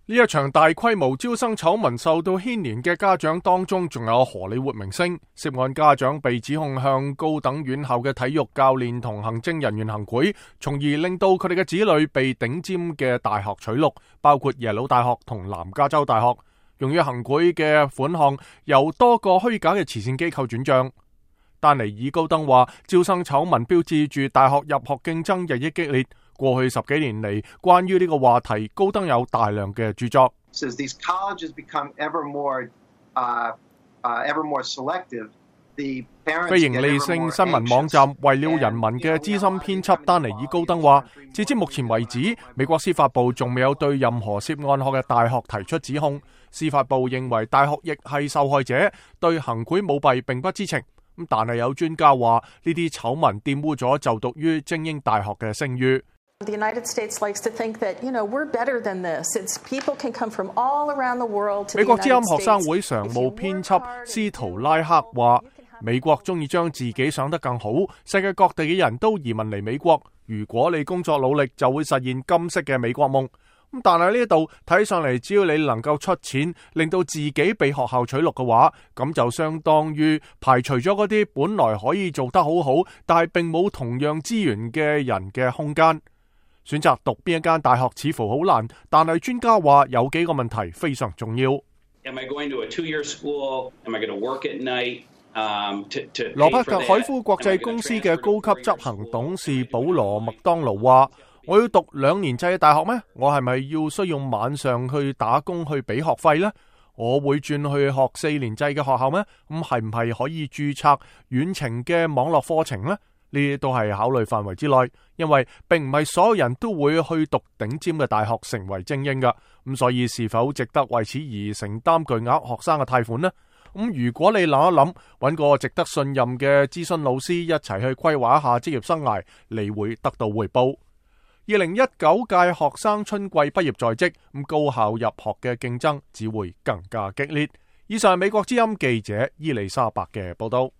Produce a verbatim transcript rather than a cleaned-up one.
呢一場大規模招生醜聞受到牽連嘅家長當中，仲有荷里活明星。涉案家長被指控向高等院校嘅體育教練同行政人員行賄，從而令到佢哋嘅子女被頂尖嘅大學取錄，包括耶魯大學同南加州大學。用於行賄嘅款項由多個虛假嘅慈善機構轉賬。丹尼爾高登話，招生醜聞標誌住大學入學競爭日益激烈。過去十幾年嚟，關於呢個話題，高登有大量嘅著作。非營利性新聞網站為了人民嘅資深編輯丹尼爾高登話，截至目前為止，美國司法部仲未有對任何涉案學嘅大學提出指控。司法部認為大學亦係受害者，對行賄舞弊並不知情。但係有專家話，呢啲醜聞玷污咗就讀於精英大學嘅聲譽。 The United States likes to think that, you know, we're better than this. It's people can come from all around the world to the United States. 美國之音學生會常務編輯斯圖拉克話，美國中意將自己想得更好，世界各地嘅人都移民嚟美國。如果你工作努力，就會實現金色嘅美國夢。咁但係呢度睇上嚟，只要你能夠出錢，令到自己被學校取錄嘅話，咁就相當於排除咗嗰啲本來可以做得好好，但係並冇同樣資源嘅人嘅空間。選擇讀邊一間大學似乎好難，但係專家話有幾個問題非常重要。羅伯特海夫國際公司嘅高級執行董事保羅麥當勞話，我要讀兩年制嘅大學咩？我係咪要需要晚上去打工去俾學費呢？我會轉去學四年制嘅學校咩？咁係唔係可以註冊遠程嘅網絡課程呢？呢啲都係考慮範圍之內，因為並唔係所有人都會去讀頂尖嘅大學成為精英㗎。咁所以是否值得為此而承擔巨額學生嘅貸款呢？咁如果你諗一諗，揾個值得信任嘅諮詢老師一齊去規劃一下職業生涯，你會得到回報。二零一九屆學生春季畢業在即，咁高校入學嘅競爭只會更加激烈。以上係美國之音記者伊麗莎白嘅報道。